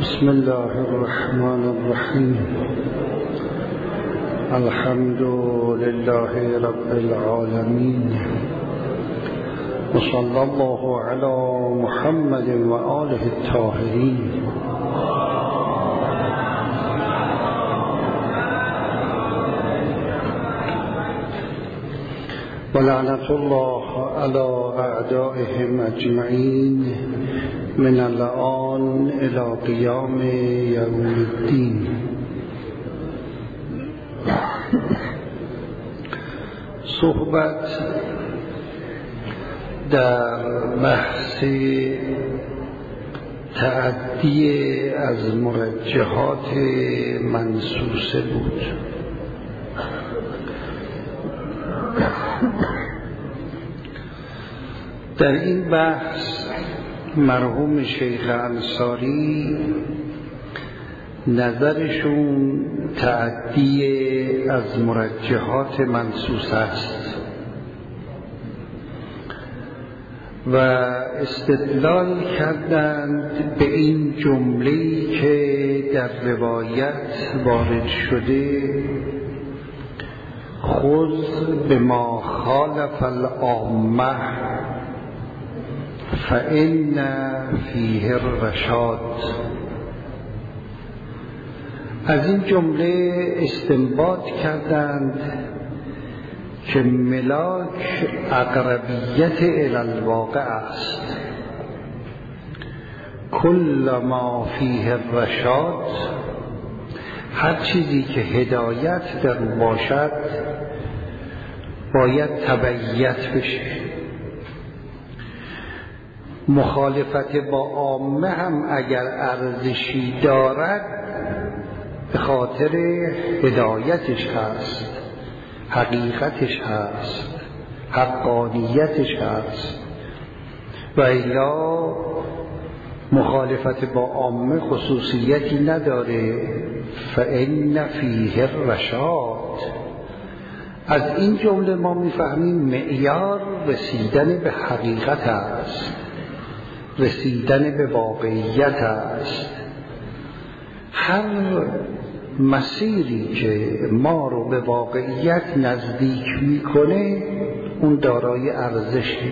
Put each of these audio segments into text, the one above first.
بسم الله الرحمن الرحيم. الحمد لله رب العالمين، وصلى الله على محمد وآله الطاهرين. ولعنة الله على أعدائهم أجمعين من الآن إلى قيام يوم الدين. صحبت در بحث تعدی از مرجحات منصوصه بود. در این بحث مرحوم شیخ انصاری نظرشون تعدی از مرجحات منصوص است و استدلال کردند به این جمله‌ای که در روایت وارد شده: خذ بما خالف العامة فإن فیه الرشاد. از این جمله استنباط کردند که ملاک اقربیت الی الواقع است. کل ما فیه الرشاد، هر چیزی که هدایت در باشد باید تبعیت بشه. مخالفت با عامه هم اگر ارزشی دارد به خاطر هدایتش هست، حقیقتش هست، حقانیتش هست، و الا مخالفت با عامه خصوصیتی نداره. فإن فیه الرشاد. از این جمله ما میفهمیم معیار رسیدن به حقیقت است، رسیدن به واقعیت است. هر مسیری که ما رو به واقعیت نزدیک میکنه اون دارای ارزشه.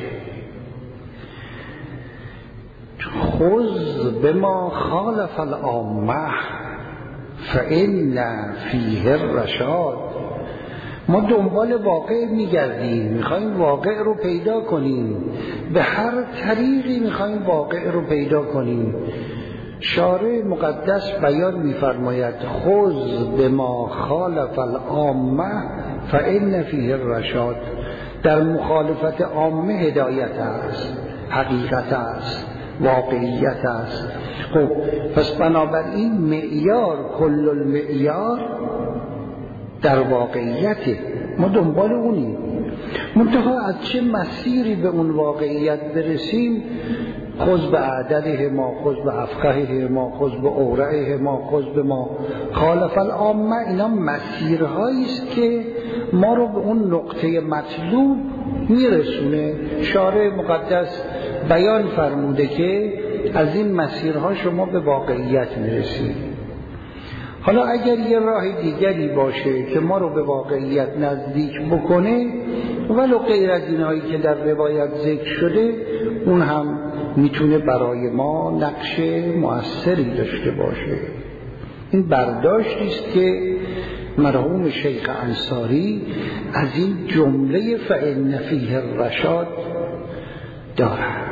خذ بما خالف العامة فإن فیه الرشاد. ما دنبال واقع میگردیم، میخوایم واقع رو پیدا کنیم، به هر طریقی میخوایم واقع رو پیدا کنیم. شارع مقدس بیان میفرماید: خذ بما خالف العامة فإن فیه الرشاد. در مخالفت عامه هدایت است، حقیقت است، واقعیت است. خب پس بنابراین معیار، کل المعیار در واقعیته، ما دنبال اونیم. منتها از چه مسیری به اون واقعیت برسیم؟ خذ به عدده ما، خذ به افقه ما، خذ به اورعه ما، خذ به ما خالف العامه. اینا مسیرهایی است که ما رو به اون نقطه مطلوب میرسونه. شارع مقدس بیان فرموده که از این مسیرها شما به واقعیت میرسید. حالا اگر یه راه دیگری باشه که ما رو به واقعیت نزدیک بکنه، ولو غیر از اینهایی که در روایت ذکر شده، اون هم میتونه برای ما نقش مؤثری داشته باشه. این برداشتی است که مرحوم شیخ انصاری از این جمله فإن فیه الرشاد دارد.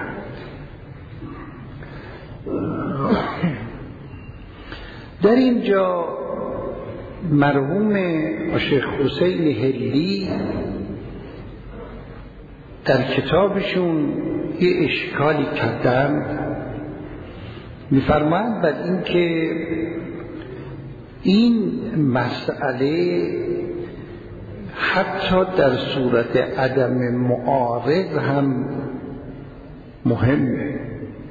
در اینجا مرحوم شیخ حسین حلی در کتابشون یه اشکالی کردن. می‌فرمایند بر این که این مسئله حتی در صورت عدم معارض هم مهمه.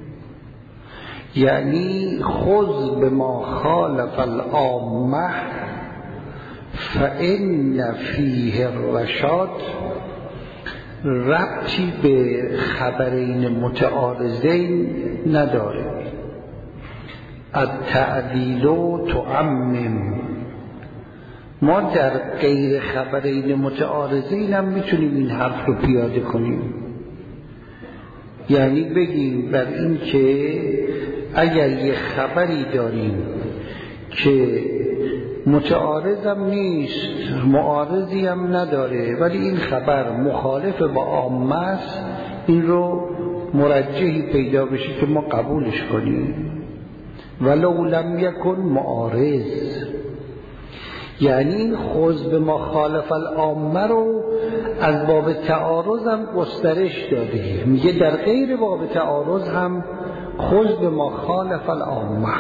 یعنی خذ بما خالف العامة فإن فیه الرشاد ربطی به خبرین متعارضین نداره. التعدیل تعمم. ما در غیر خبرین متعارضین هم میتونیم این حرف رو پیاده کنیم، یعنی بگیم بر این که اگر یه خبری داریم که متعارض هم نیست، معارضی هم نداره، ولی این خبر مخالف با عامه است، این رو مرجحی پیدا بشه که ما قبولش کنیم. ولو لم یکن معارض، یعنی این خذ به ما خالف العامه رو از باب تعارض هم گسترش داده، میگه در غیر باب تعارض هم خذ به ما خالف العامه.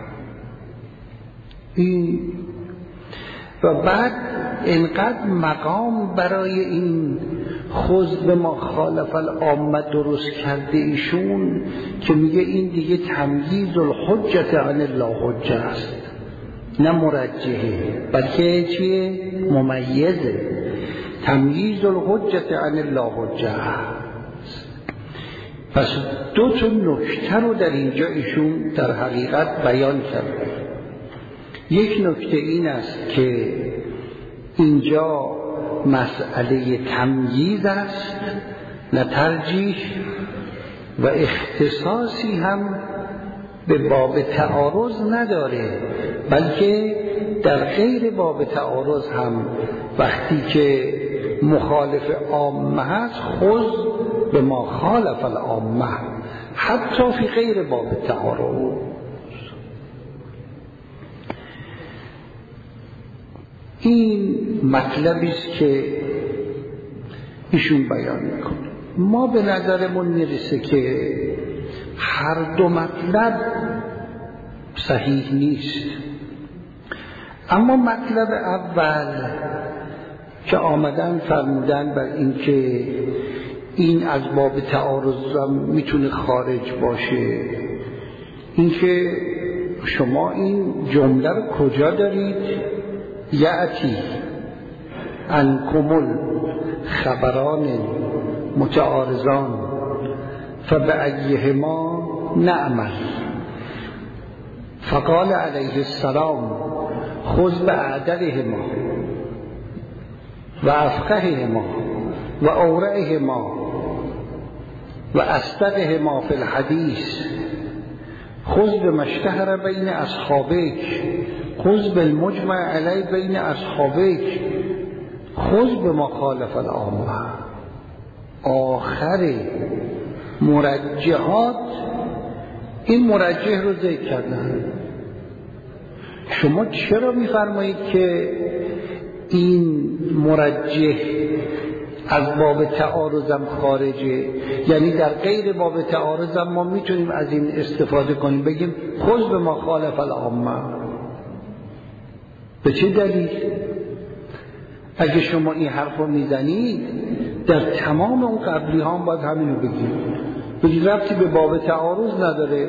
این و بعد اینقدر مقام برای این خذ به ما خالف العامه درست کرده ایشون که میگه این دیگه تمییز الحجت عن الله حجه است، نه مرجحه، بلکه چیه؟ ممیزه. تمییز الحجت عن الله حجه است. پس دو تا نکته رو در اینجا ایشون در حقیقت بیان کرده. یک نکته این است که اینجا مسئله تمییز است، نه ترجیح، و اختصاصی هم به باب تعارض نداره، بلکه در غیر باب تعارض هم وقتی که مخالف عامه هست خذ به ما خالف العامه، حتی فی غیر باب تعارض. این مطلبی است که ایشون بیان میکنه. ما به نظرمون میرسه که هر دو مطلب صحیح نیست، اما مطلب اول که آمدن فرمودن بر این که این از باب تعارض هم میتونه خارج باشه، این که شما این جمله رو کجا دارید؟ یأتی انکم خبران متعارضان فبأیهما نعمل. فقال علیه السلام خذ بأعدلهما و افقههما و اورعهما و اصدقهما فی الحدیث، خذ بما اشتهر بین اصحابک، خذ بالمجمع علی بین اصحابک، خذ بما خالف العامه. آخر مرجحات این مرجح رو ذکر کردن. شما چرا میفرمایید که این مرجح از باب تعارضم خارجه؟ یعنی در غیر باب تعارضم ما میتونیم از این استفاده کنیم، بگیم خذ به ما خالف العامه. به چه دلیل؟ اگه شما این حرف رو میزنید در تمام اون قبلی ها هم باید همینو بگید ربطی به باب تعارض نداره،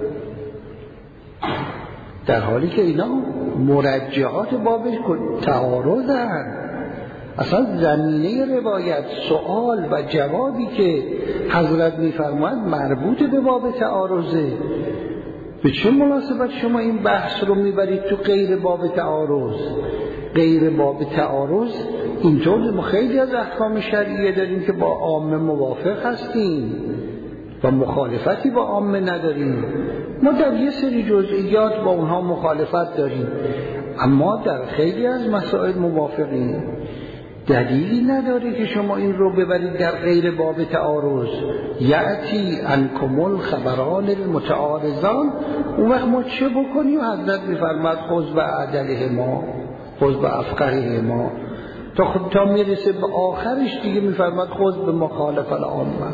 در حالی که اینا مرجحات باب تعارض هست. اصلا زمینه روایت سوال و جوابی که حضرت میفرماید مربوط به باب تعارضه. به چه مناسبت شما این بحث رو میبرید تو غیر باب تعارض؟ غیر باب تعارض اینطور ما خیلی از احکام شرعیه داریم که با عامه موافق هستیم و مخالفتی با عامه نداریم. ما در یه سری جزئیات با اونها مخالفت داریم، اما در خیلی از مسائل موافقیم. دلیلی نداره که شما این رو ببرید در غیر باب تعارض. یأتی انکم الخبران المتعارضان. اون وقت ما چه بکنیم؟ حضرت میفرماد خذ بأعدلهما خذ بأفقههما، تا میرسه به آخرش دیگه میفرماد خذ به مخالف العامه.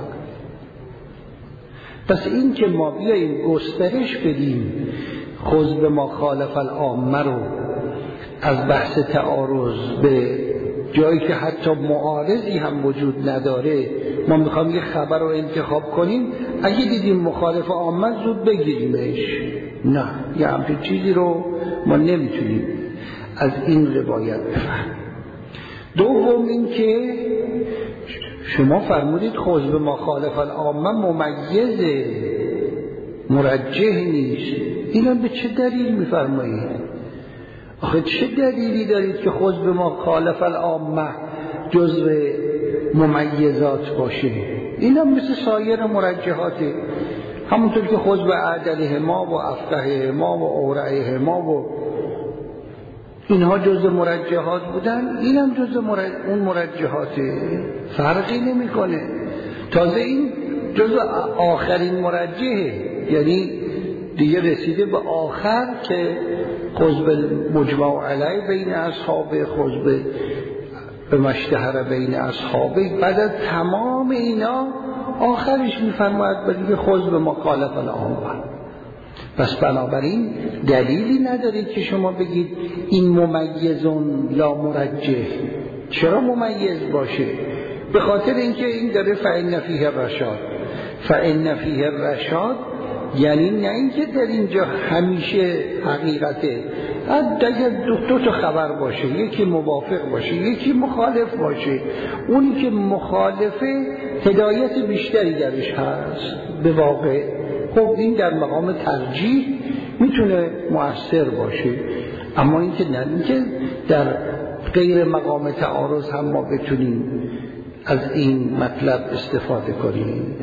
پس این که ما بیاییم گسترش بدیم خذ به مخالف العامه رو از بحث تعارض به جایی که حتی معارضی هم وجود نداره، ما میخوام یه خبر رو انتخاب کنیم، اگه دیدیم مخالف عامه زود بگیریمش. نه، یه همچین چیزی رو ما نمیتونیم از این روایت بفهمیم. دوم این که شما فرمودید خذ به مخالف العامه ممیزه، مرجح نیست. اینا به چه دلیل میفرمایید؟ آخه چه دلیلی دارید که خود به ما خالف العامه جزو ممیزات باشه؟ اینا مثل سایر مرجحاته، همونطور که خود به عدله ما و افقه ما و اورعه ما و اینها جزء مرجحات بودن، اینم جزء اون مرجحاته، فرقی نمیکنه. تازه این جزء آخرین مرجحه، یعنی دیگه رسیده به آخر که خذ بالمجمع علیه بین اصحابه، خذ به مشتهر بین اصحابه. بعد از تمام اینا آخرش میفرماید بلکه خذ به مخالف العامه. پس بنابراین دلیلی ندارید که شما بگید این ممیزون لا مرجح. چرا ممیز باشه؟ به خاطر اینکه این داره فإن فیه الرشاد. فإن فیه الرشاد یعنی نه اینکه در اینجا همیشه حقیقته، اگر دو تا خبر باشه، یکی موافق باشه یکی مخالف باشه، اونی که مخالفه هدایت بیشتری درش هست به واقع. خب این در مقام ترجیح میتونه مؤثر باشه، اما اینکه نه اینکه در غیر مقام تعارض هم ما بتونیم از این مطلب استفاده کنیم.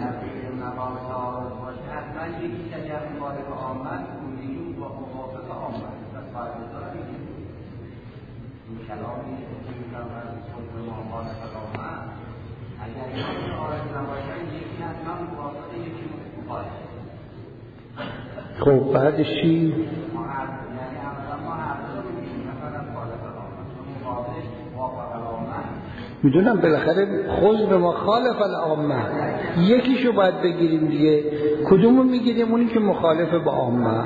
خب بعدش چی؟ میدونم بالاخره خذ به مخالف العامه یکیشو باید بگیریم دیگه. کدومو میگیریم؟ اونی که مخالف با عامه.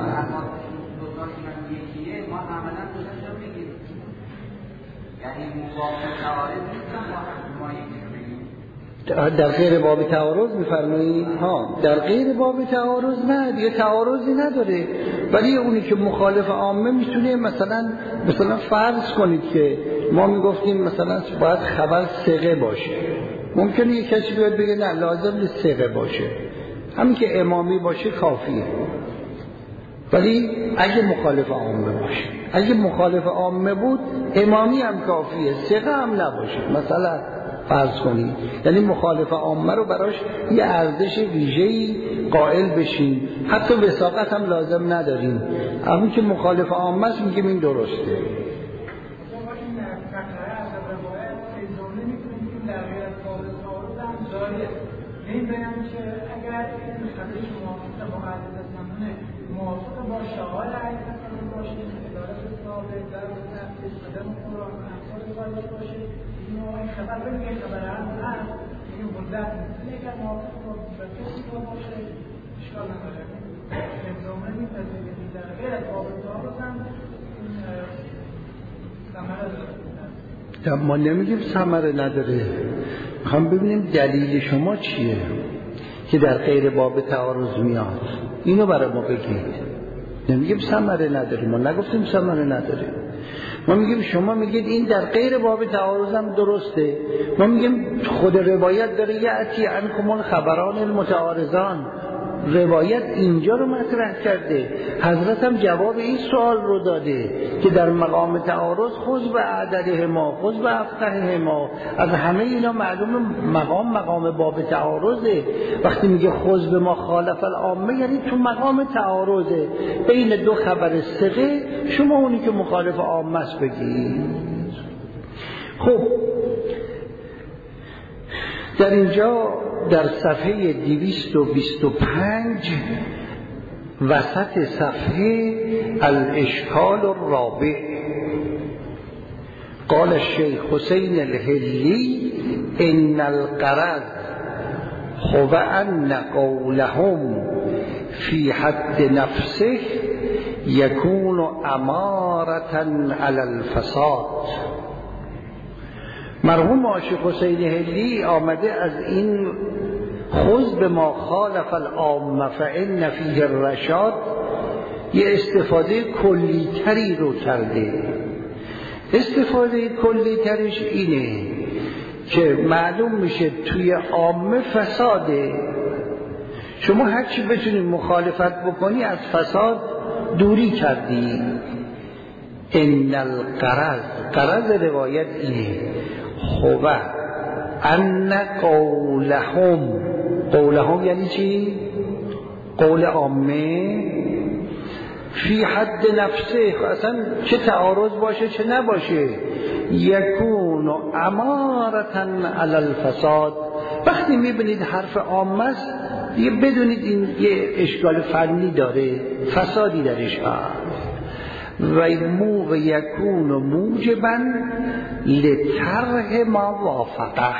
در غیر باب تعارض میفرمایید؟ ها، در غیر باب تعارض نه دیگه، تعارضی نداره. ولی اونی که مخالف عامه میتونه مثلا فرض کنید که ما میگفتیم مثلا باید خبر ثقه باشه، ممکنه یک کسی بیاد بگه نه لازم نیست ثقه باشه، همین که امامی باشه کافیه. ولی اگه مخالف عامه باشه، اگه مخالف عامه بود امامی هم کافیه، ثقه هم نباشه مثلا فرض کنید، یعنی مخالف عامه رو براش یه ارزش ویژه‌ای قائل بشین، حتی وثاقت هم لازم نداریم، همون که مخالف عامه است میگیم این درسته. موافق با شواهد حقیقت باشه، اداره ثابت در استفاده قرآن امثال باشه، این خبر بگه خبر هم هست، این مدت میتونه که موافق با کسی باشه، اشکال نداره. امضامه میپذیره که در غیر از بابت هم ثمره داره. ما نمیگیم ثمره نداره، میخوام ببینیم دلیل شما چیه که در غیر باب تعارض میاد، اینو برای ما بگید. نمیگیم ثمره نداره، ما نگفتیم ثمره نداره، ما میگیم شما میگید این در غیر باب تعارض هم درسته. ما میگیم خود روایت داره یأتی عنکم الخبران المتعارضان، روایت اینجا رو مطرح کرده، حضرت هم جواب این سوال رو داده که در مقام تعارض خذ به عدله ما، خذ به افقه ما، از همه اینا معلوم مقام باب تعارضه. وقتی میگه خذ به ما خالف العامه یعنی تو مقام تعارضه بین دو خبر ثقه، شما اونی که مخالف عامه است بگید. خب در اینجا در صفحه 225 وسط صفحه الاشکال الرابع قال الشیخ حسین الحلی ان الغرض هو ان قولهم فی حد نفسه یکون امارة علی الفساد. مرحوم عاشق حسین حلی آمده از این خذ به ما خالف العامه فإن فیه الرشاد یه استفاده کلی‌تری رو کرده. استفاده کلی‌ترش اینه که معلوم میشه توی عامه فساده، شما هرچی بتونی مخالفت بکنی از فساد دوری کردی. ان قرض روایت اینه خوبه ان قولهم یعنی چی؟ قول عامه فی حد نفسه، اصلا چه تعارض باشه چه نباشه، یکون امارتن علی الفساد. وقتی میبینید حرف عامه است دیگه بدونید این یه اشکال فنی داره، فسادی درش هست. و یکون موجبا لطرح ما وافقه،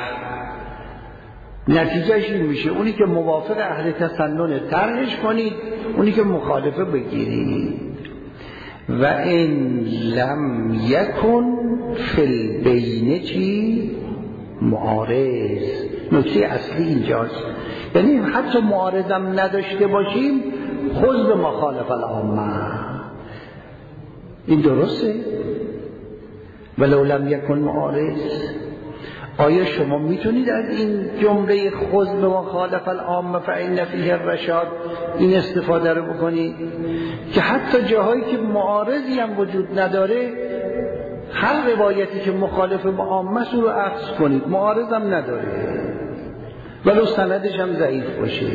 نتیجهش این میشه اونی که موافق اهل تسنن طرحش کنید، اونی که مخالفه بگیرید. و این لم یکن فی البین چی؟ معارض. نکته اصلی اینجاست، یعنی حتی معارضم نداشته باشیم خود به مخالف العامه. این درسته؟ ولو لم یکن معارض. آیا شما میتونید از این جمله خذ به مخالف العامه فإن فیه الرشاد این استفاده رو بکنید که حتی جاهایی که معارضی هم وجود نداره هر روایتی که مخالف با عامه رو اخذ کنید، معارض هم نداره ولو سندش هم ضعیف باشه.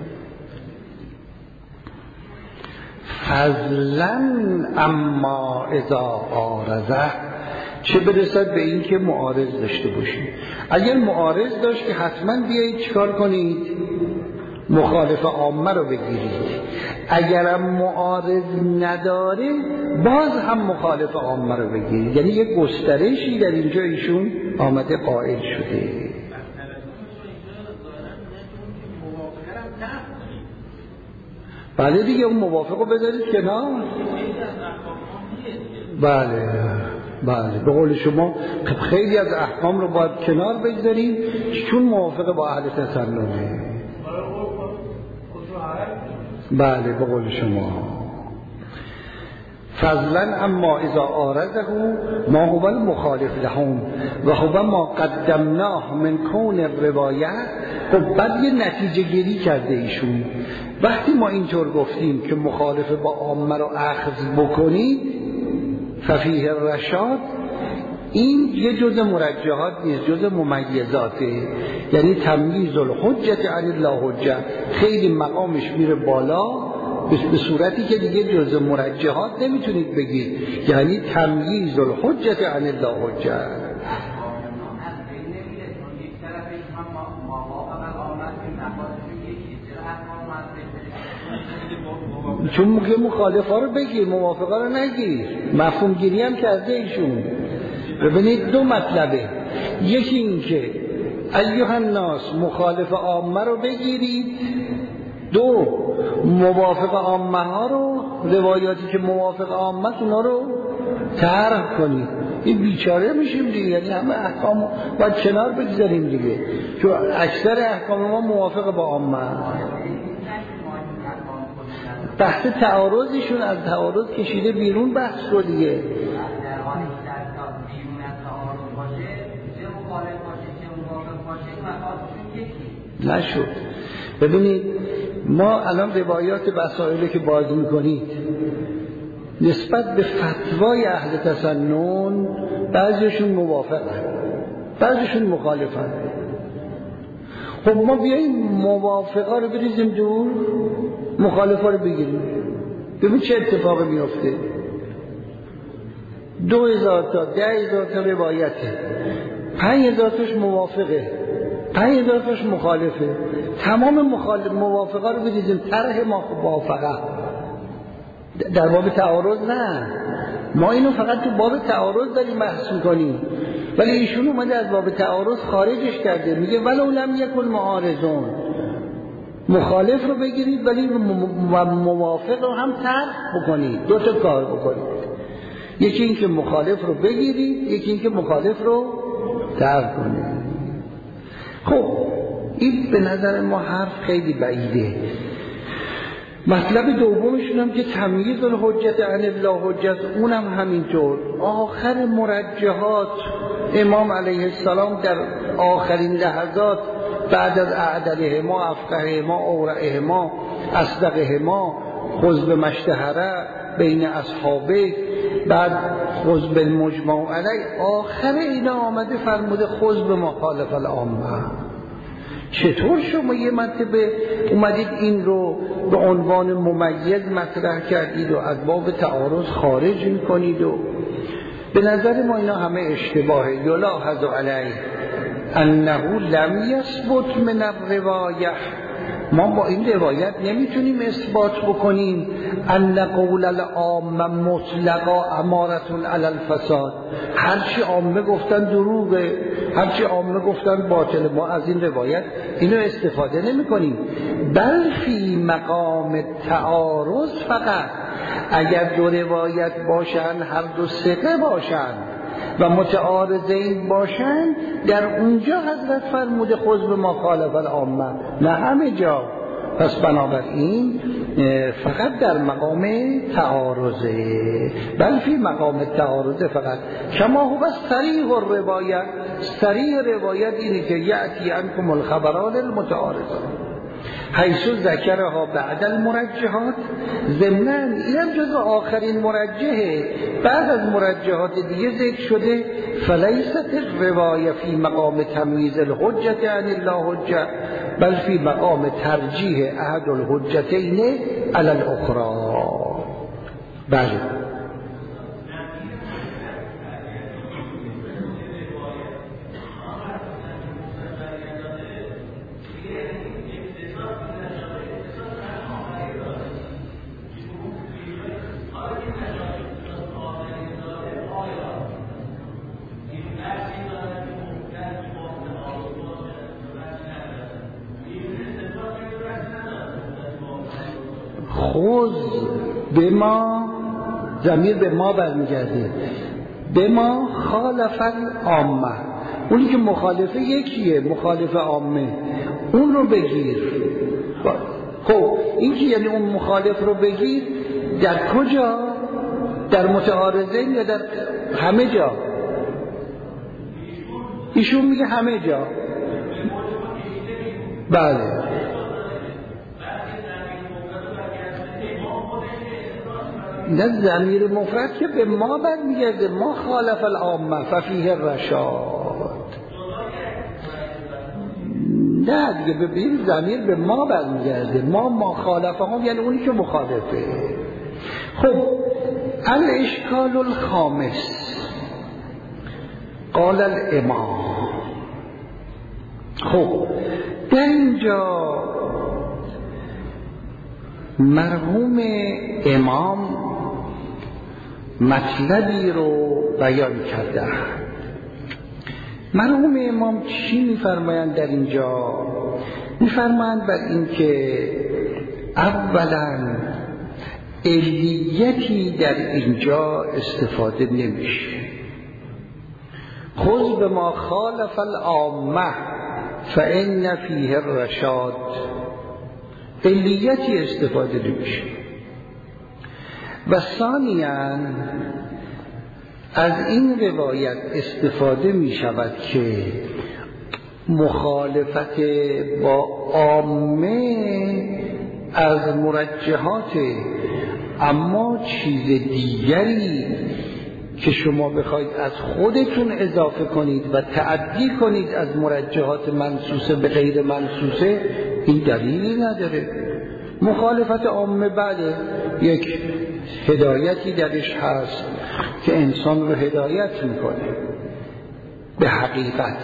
فضلا اما اذا عارضه، چه برسد به این که معارض داشته باشید. اگر معارض داشت که حتما بیایید چیکار کنید؟ مخالف عامه رو بگیرید. اگرم معارض نداره باز هم مخالف عامه رو بگیرید. یعنی یک گسترشی در اینجا ایشون آمده قائل شده. بله دیگه اون موافق رو بذارید کنار. بله به قول شما خیلی از احکام رو باید کنار بگذاریم چون موافق با اهل تسننه. بله به قول شما. فضلا اما اذا عارضه ما هو المخالف لهم و هو ما قدمناه من کون الروایه. خب بعد یه نتیجه گیری کرده ایشون. وقتی ما اینطور گفتیم که مخالف با عامه رو اخذ بکنید ففیه الرشاد، این یه جز مرجحات نیست، جز ممیزاته. یعنی تمییز الحجت عن الله حجه، خیلی مقامش میره بالا به صورتی که دیگه جز مرجحات نمیتونید بگید. یعنی تمییز الحجت عن الله حجه. چون میگه مخالفا رو بگیر موافقا رو نگیر. مفهوم گیری هم کرده ایشون. ببینید دو مطلبه، یکی این که ایها الناس مخالف عامه رو بگیرید، دو موافق عامه ها رو، روایاتی که موافق عامه اونا رو طرح کنید. این بیچاره میشیم دیگه، یعنی همه احکام باید کنار بگذاریم دیگه، چون اکثر احکام ما موافق با عامه. بحث تعارضشون از تعارض کشیده بیرون بحث رو دیگه. نشد. ببینید ما الان روایات مسائلی که باز میکنید نسبت به فتوای اهل تسنن بعضیشون موافقن بعضیشون مخالفن. خب ما بیاییم موافقا رو بریزیم دور، مخالفا رو بگیریم، ببین چه اتفاقی میفته. 2000 تا 10,000 تا روایته، 5,000 تاش موافقه، 5,000 تاش مخالفه. تمام موافقا رو بریزیم طرح موافقه. در باب تعارض نه، ما اینو فقط تو باب تعارض داریم بحث میکنیم، ولی ایشون اومده از باب تعارض خارجش کرده. میگه ولو لم یکن معارضون، مخالف رو بگیرید ولی موافق رو هم طرح بکنید. دو تا کار بکنید، یکی این که مخالف رو بگیرید، یکی این که مخالف رو طرح کنید. خب این به نظر ما حرف خیلی بعیده. مطلب دومشون هم که تمییز الحجت عن الله حجت، اونم همینطور. آخر مرجحات امام علیه السلام در آخرین لحظات بعد از اعدلهما افقههما اورعهما اصدقهما خذ به مشتهره بین اصحابه، بعد خذ بالمجمع علیه، آخر اینا آمده فرموده خذ بما خالف العامه. چطور شما یه مرتبه اومدید این رو به عنوان ممیز مطرح کردید و از باب تعارض خارج میکنید؟ و به نظر ما اینا همه اشتباهه. یلاحظ علیه انه لم یثبت من الروایه، ما با این روایت نمیتونیم اثبات بکنیم ان قول العامه مطلقا امارة علی الفساد، هرچی عامه گفتن دروغه، هرچی عامه گفتن باطله. ما از این روایت اینو استفاده نمی کنیم. بل فی مقام تعارض فقط، اگر دو روایت باشن، هر دو ثقه باشن و متعارضین باشن، در اونجا حضرت فرموده خذ بما خالف العامه، نه همه جا. پس بنابراین فقط در مقام تعارضه، بل فی مقام تعارضه فقط. کما هو صریح الروایت، صریح روایت اینه که یأتی عنکم الخبران المتعارضه حیث ذکرها بعد المرجحات، ضمناً اینم جزو آخرین مرجحه، بعد از مرجحات دیگه ذکر شده. فلیست الروایه فی مقام تمییز الحجة عن الله حجة، بل فی مقام ترجیح احد الحجتین علی الاخرى. بله خذ به ما، ضمیر به ما برمیگرده، به ما خالف العامه، اونی که مخالفه یکیه، مخالف عامه، اون رو بگیر. خب این که یعنی اون مخالف رو بگیر در کجا؟ در متعارضین یا در همه جا؟ ایشون میگه همه جا. بله نه، ضمیر مفرد که به ما برمیگرده، ما خالف العامه ففیه الرشاد. نه دیگه ببین ضمیر به ما برمیگرده، ما خالفه هم یعنی اونی که مخالفه. خب الاشکال الخامس قال الامام. خب در اینجا مرحوم امام مطلبی رو بیان کرده. مرحوم امام چی میفرمایند در اینجا؟ میفرمایند بر این که اولا علیتی در اینجا استفاده نمیشه. خذ بما خالف العامه فإن فیه الرشاد، علیتی استفاده نمیشه. و ثانیاً از این روایت استفاده می شود که مخالفت با عامه از مرجحات، اما چیز دیگری که شما بخواید از خودتون اضافه کنید و تعدی کنید از مرجحات منصوصه به غیر منصوصه، این دلیلی نداره. مخالفت عامه بله یک هدایتی درش هست که انسان رو هدایت میکنه به حقیقت،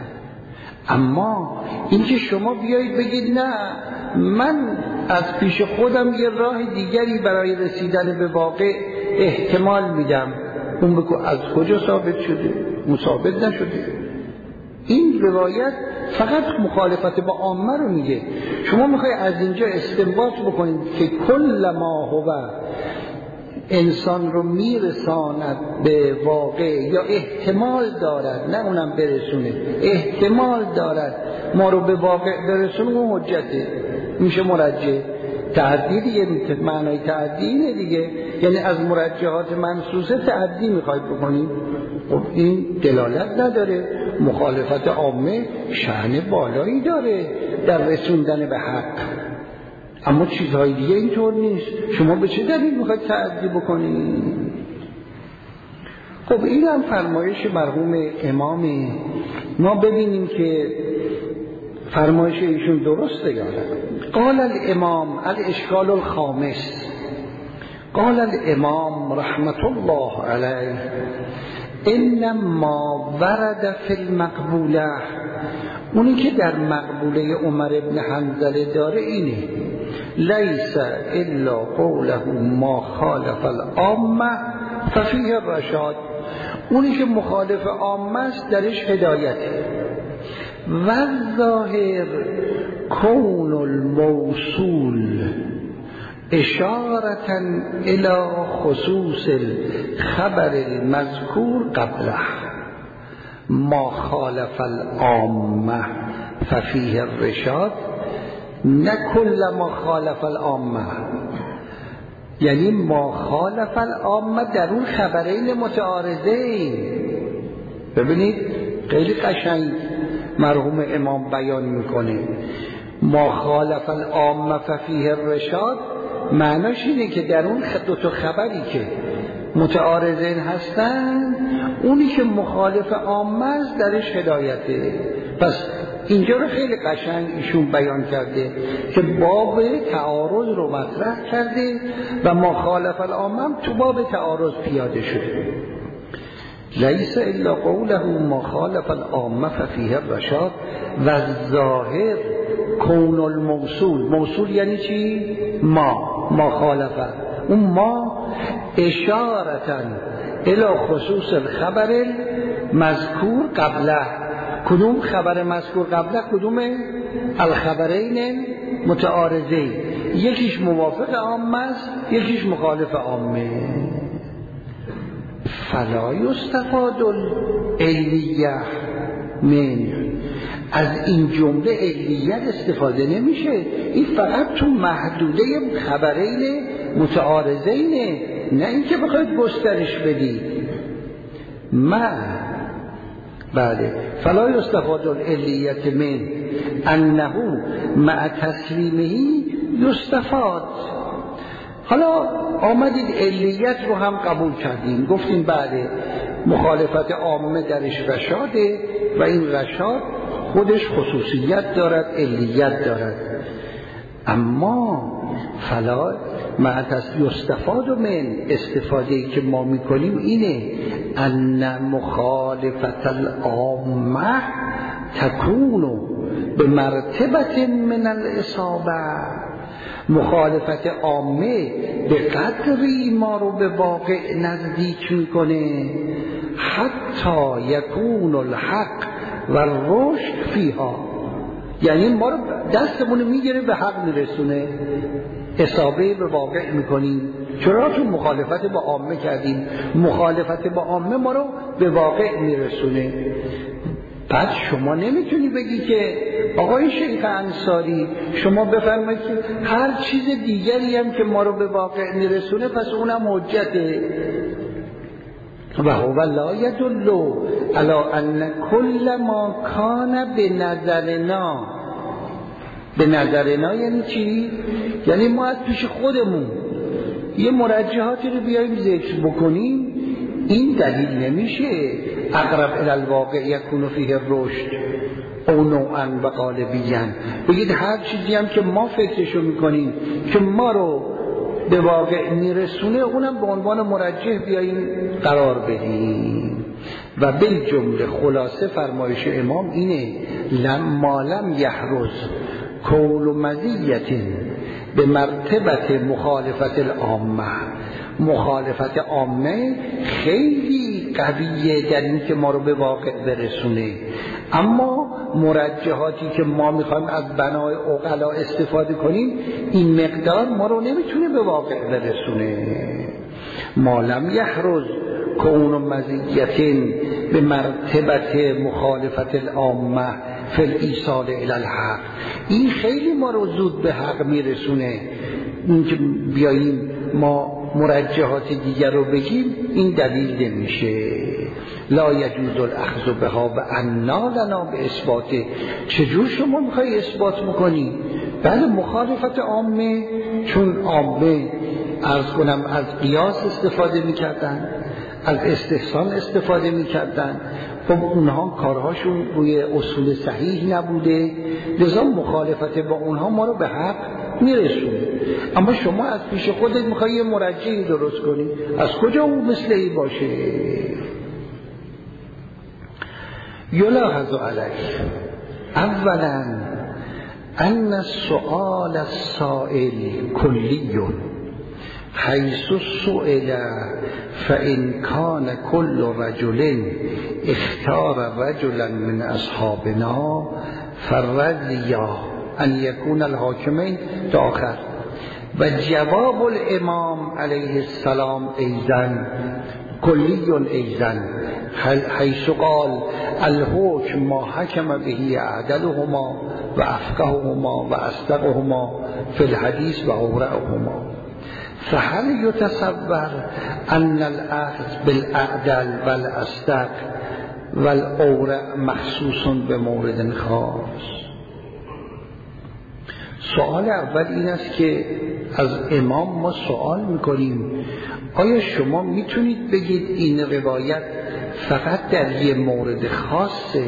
اما اینکه شما بیایید بگید نه من از پیش خودم یه راه دیگری برای رسیدن به واقع احتمال میدم، اون بگو از کجا ثابت شده؟ مثابت نشده. این روایت فقط مخالفت با عامه رو میگه. شما میخوای از اینجا استنباط بکنید که کل ما هو انسان رو میرساند به واقع یا احتمال دارد، نه اونم برسونه، احتمال دارد ما رو به واقع برسونه، اون حجته، میشه مرجح. تعدی دیگه، معنای تعدی اینه دیگه، یعنی از مرجحات منصوصه تعدی میخواید بکنید. خب این دلالت نداره. مخالفت عامه شأن بالایی داره در رسوندن به حق. اما چیزهای دیگه اینطور نیست. شما به چه دلیل میخواید تعدی بکنید؟ خب این هم فرمایش مرحوم امام. ما ببینیم که فرمایش ایشون درسته یا نه. قال الامام الاشکال الخامس، قال الامام رحمت الله علیه انما ورد فی المقبوله، اونی که در مقبوله عمر ابن حنظله داره اینه لیس الا قوله ما خالف العامه ففیه الرشاد، اونی که مخالف عامه است درش هدایته. و ظاهر کون الموصول اشارتا الى خصوص الخبر المذکور قبله ما خالف العامه ففیه الرشاد، نه کل ما خالف العامه، یعنی ما خالف العامه در اون خبرین متعارضین. ببینید خیلی قشنگ مرحوم امام بیان میکنه ما خالف العامه ففیه الرشاد، معناش اینه که در اون دو تا خبری که متعارضین هستن اونی که مخالف عامه است درش هدایته. پس اینجا رو خیلی قشنگ ایشون بیان کرده که باب تعارض رو مطرح کرده و مخالف العامه هم تو باب تعارض پیاده شده. لیس الا قوله ما خالف العامه ففیه الرشاد و ظاهر کون الموصول، موصول یعنی چی؟ ما خالفه، اون ما اشارتا الى خصوص الخبر مذکور قبله. کدوم خبر مذکور قبله؟ کدومه؟ الخبرین متعارضین، یکیش موافق عامه است یکیش مخالف عامه. فلا یستفاد العلیه من، از این جمله علیت استفاده نمیشه، این فقط تو محدوده خبرین متعارضینه، نه اینکه بخواید گسترش بدید. بله فلا یستفاد العلیت من انه مع تسلیمه یستفاد. حالا آمدید علیت رو هم قبول کردیم، گفتیم بله مخالفت عامه درش رشاده و این رشاد خودش خصوصیت دارد، علیت دارد. اما فلا یستفاد من، استفاده که ما میکنیم اینه ان مخالفت العامه تکون به مرتبه من الاصابه، مخالفت عامه به قدری ما رو به واقع نزدیک میکنه حتی یکون الحق و رشد فیها، یعنی ما رو دستمون میگیره به حق میرسونه، اصابه به واقع میکنیم. چرا؟ چون مخالفت با عامه کردیم، مخالفت با عامه ما رو به واقع میرسونه. بعد شما نمیتونی بگی که آقای شیخ انصاری شما بفرمایید که هر چیز دیگری هم که ما رو به واقع میرسونه پس اونم حجته. و هو لا یدل علی ان کل ما کان به نظرنا یعنی چی؟ یعنی ما از پیش خودمون یه مرجحاتی رو بیاییم ذکر بکنیم، این دلیل نمیشه اقرب الی الواقع یکون فیه الرشد او نوعا و غالبیا. بگید هر چیزی هم که ما فکرشو میکنیم که ما رو به واقع میرسونه اونم به عنوان مرجح بیاییم قرار بدیم. و بالجمله خلاصه فرمایش امام اینه لما لم یحرز کول مزیت به مرتبه مخالفت العامه، مخالفت عامه خیلی قویه در این که ما رو به واقع برسونه، اما مرجحاتی که ما میخوایم از بنای عقلا استفاده کنیم این مقدار ما رو نمیتونه به واقع برسونه. ما لم یحرز کون مزیت به مرتبه مخالفت العامه فی الایصال الی الحق، این خیلی ما رو زود به حق میرسونه. این که بیاییم ما مرجحات دیگر رو بگیم این دلیل نمیشه. لا یجوز الاخذ بها و انا لنا به اثبات. چجور شما میخوای اثبات بکنی؟ بله مخالفت عامه، چون عامه عرض کنم از قیاس استفاده میکردن، از استحسان استفاده میکردن، خب اونها کارهاشون روی اصول صحیح نبوده، لذا مخالفت با اونها ما رو به حق میرسونه. اما شما از پیش خودت میخوای یه مرجعی درست کنی، از کجا اون مثل این باشه؟ یلاحظ علیه اولا ان السؤال السائل کلی حیث سئل فإن كان كل رجل اختار رجلا من اصحابنا فرضي ان يكون الحاكمين آخر. و جواب الامام علیه السلام ایضا کلی ایضا حیث قال الحکم ما حکم به اعدلهما و افقههما و اصدقهما فی الحدیث و اورعهما. فهل يتصور ان الاخذ بالاعدل والاصدق والاورع مخصوص بمورد خاص؟ سوال اول این است که از امام ما سوال میکنیم آیا شما میتونید بگید این روایت فقط در یه مورد خاصه،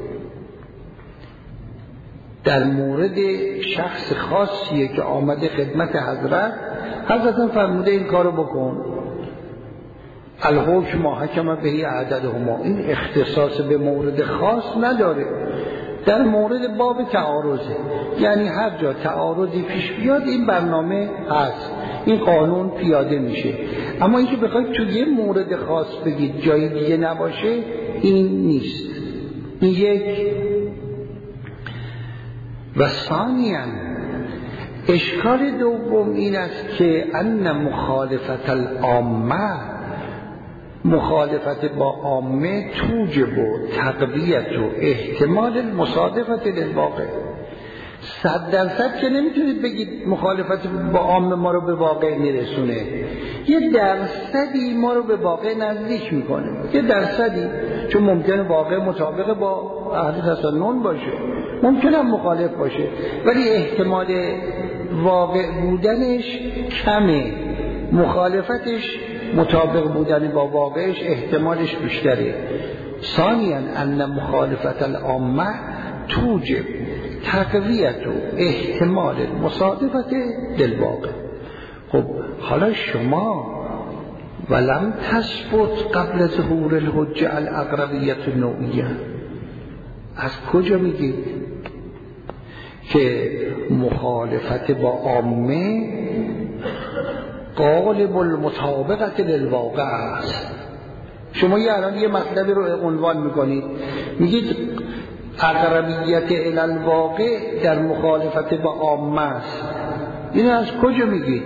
در مورد شخص خاصیه که آمده خدمت حضرت فرموده این کارو بکن، الحکم ما حکم به اعدلهما، این اختصاص به مورد خاص نداره، در مورد باب تعارضه، یعنی هر جا تعارضی پیش بیاد این برنامه هست، این قانون پیاده میشه. اما اینکه بخواید تو یه مورد خاص بگید جای دیگه نباشه، این نیست. این یک. و ثانیاً اشکال دوم این است که ان مخالفت العامه، مخالفت با عامه توجب و تقویت و احتمال المصادفت للواقع. 100% که نمیتونید بگید مخالفت با عامه ما رو به واقع میرسونه، یه درصدی ما رو به واقع نزدیک میکنه، یه درصدی، چون ممکنه واقع مطابق با اهل تسنن باشه، ممکنه مخالف باشه، ولی احتمال واقع بودنش کمه، مخالفتش مطابق بودن با واقعش احتمالش بیشتره. ثانیاً ان مخالفت العامه توجب تقویت و احتمال مصادفت للواقع. خب حالا شما ولم تثبت قبل ظهور الحجه الاقربیت النوعیه، از کجا میگید که مخالفت با عامه غالب المطابقت للواقع است؟ شما الان یه مطلبی رو عنوان میکنید، میگید اقربیت الی الواقع در مخالفت با عامه است، اینو از کجا میگید؟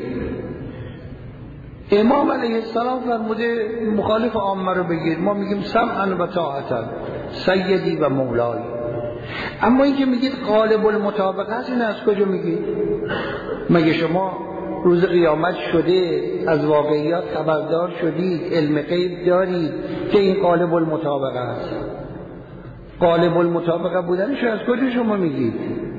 امام علیه السلام فرموده مخالف عامه رو بگید، ما میگیم سمعا و طاعتا سیدی و مولای. اما اینکه میگید غالب المطابقه است، اینو از کجا میگید؟ مگه شما روز قیامت شده از واقعیات خبردار شدید، علم غیب دارید که این غالب المطابقه است؟ غالب المطابقه بودنش از کجا شما میگید؟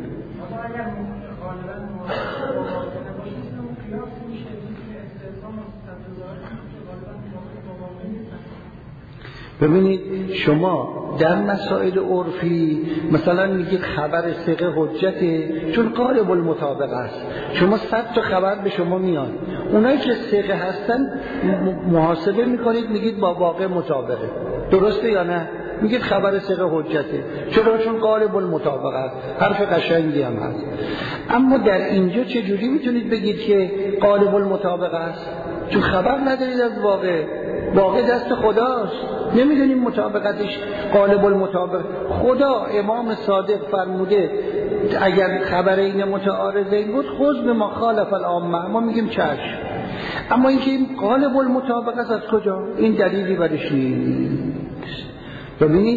ببینید شما در مسائل عرفی مثلا میگید خبر ثقه حجته چون غالب المطابقه است، شما 100 تا خبر به شما میاد، اونایی که ثقه هستن محاسبه میکنید میگید با واقع مطابقه، درسته یا نه؟ میگید خبر ثقه حجته، چون غالب المطابقه است، حرف قشنگی هم هست. اما در اینجا چه جوری میتونید بگید که غالب المطابقه است؟ چون خبر ندارید از واقع، واقع دست خداست، نمیدونیم مطابقتش غالب المطابقه. خدا امام صادق فرموده اگر خبرین متعارضین بود خذ بما خالف العامه، ما میگیم چشم. اما اینکه این غالب المطابقه است، از کجا؟ این دلیلی برش نیست. ببینید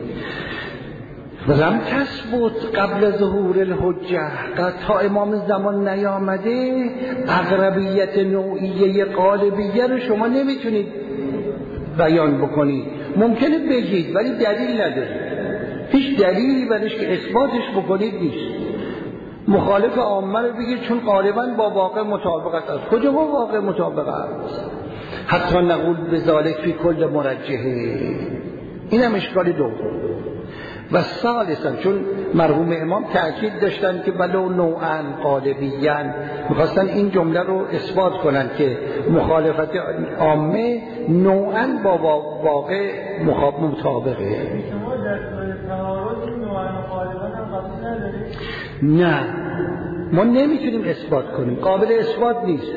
ولم تثبت قبل ظهور الحجه، تا امام زمان نیامده اقربیت نوعیه غالبیه رو شما نمیتونید بیان بکنید. ممکنه بگید ولی دلیل نداره، هیچ دلیلی برش که اثباتش بکنید نیست. مخالف عامه رو بگید چون غالبا با واقع مطابقت است. کجا با واقع مطابقت است؟ حتی نقول بذالک فی کل مرجحه. این هم اشکال دوم. و ثالثا چون مرحوم امام تأکید داشتن که ولو نوعا قالبیاً، میخواستن این جمله رو اثبات کنن که مخالفت عامه نوعا با واقع مطابقه. شما در تعارض نوعا قالباً هم قبول ندارید؟ نه، ما نمیتونیم اثبات کنیم، قابل اثبات نیست.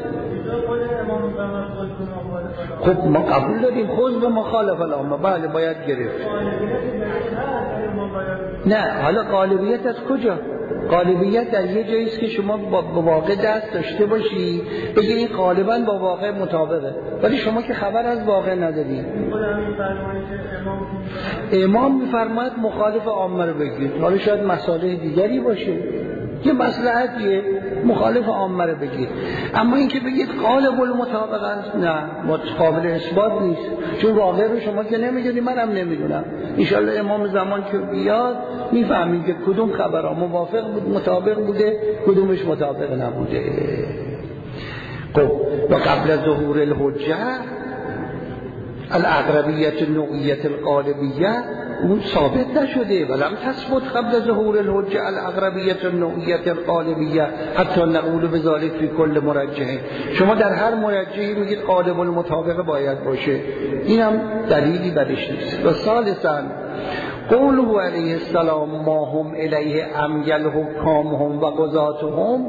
خب ما قبول داریم خود به مخالف العامه، بله باید گرفت. نه، حالا غالبیت از کجا؟ غالبیت در یه جایی است که شما با واقع دست داشته باشی بگی این غالبا با واقع مطابقه، ولی شما که خبر از واقع نداری. امام میفرماید مخالف عامه رو بگید، حالا شاید مسائل دیگری باشه، یه مصلحتیه، مخالف عامه رو بگید. اما اینکه بگید غالب المطابقه است، نه، قابل اثبات نیست، چون واقع رو شما که نمیدونی، منم نمیدونم. انشالله امام زمان که بیاد میفهمید که کدوم خبرها موافق بود، مطابق بوده، کدومش مطابق نبوده. خب و قبل ظهور الحجه الاقربیت النوعیت القالبیه اون ثابت نشده، ولم تثبت قبل ظهور الحجه الاقربیت النوعیت القالبیه حتی نقول بذالک فی کل مرجحه. شما در هر مرجحی میگید قالب المطابقه باید باشه، اینم دلیلی برش نیست. و ثالثا قوله علیه السلام ما هم الیه امیل حکامهم و قضاتهم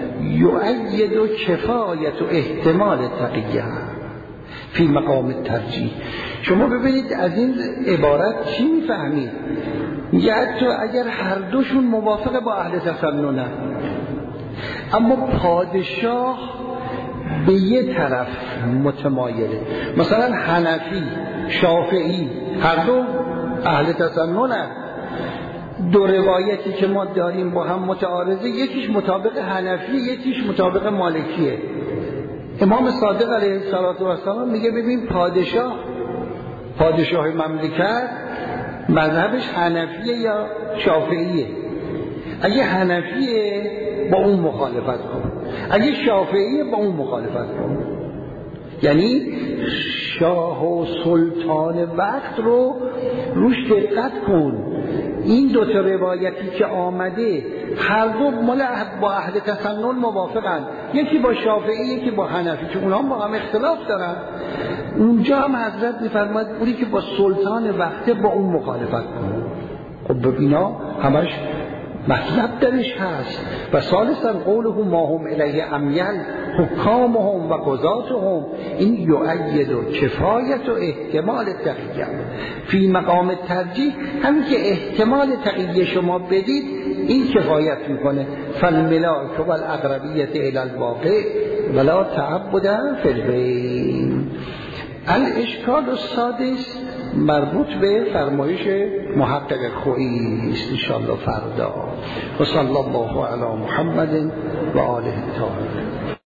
یؤید کفایت و احتمال تقیه فی مقام ترجیح. شما ببینید از این عبارت چی میفهمید؟ میگه حتی اگر هر دوشون موافق با اهل تسننن، اما پادشاه به یه طرف متمایله، مثلا حنفی شافعی هر دو اهل تسننن، دو روایتی که ما داریم با هم متعارضه، یکیش مطابق حنفی یکیش مطابق مالکیه. امام صادق علیه السلام میگه ببین پادشاه مملکت مذهبش حنفیه یا شافعیه. اگه حنفیه با اون مخالفت کن، اگه شافعیه با اون مخالفت کن. یعنی شاه و سلطان وقت رو روش دقت کن. این دو تا روایتی که آمده هر دو مال با اهل تسنن موافقن، یکی با شافعی یکی با حنفی، که اونها با هم اختلاف دارن. اونجا هم حضرت میفرماید اونی که با سلطان وقته با اون مخالفت کن. خب ببینا همش مطلب درش هست. و ثالثا قوله ما هم الیه امیل حکامهم و قضاتهم این یؤید و کفایت و احتمال تقیه فی مقام ترجیح. همین که احتمال تقیه شما بدید این کفایت میکنه. فالملاک و الاقربیت الی الواقع ولا تعبد فی البین. الاشکال السادس مربوط به فرمایش محقق خویی است انشاءالله فردا. و صلی الله علی محمد و آله الطاهرین.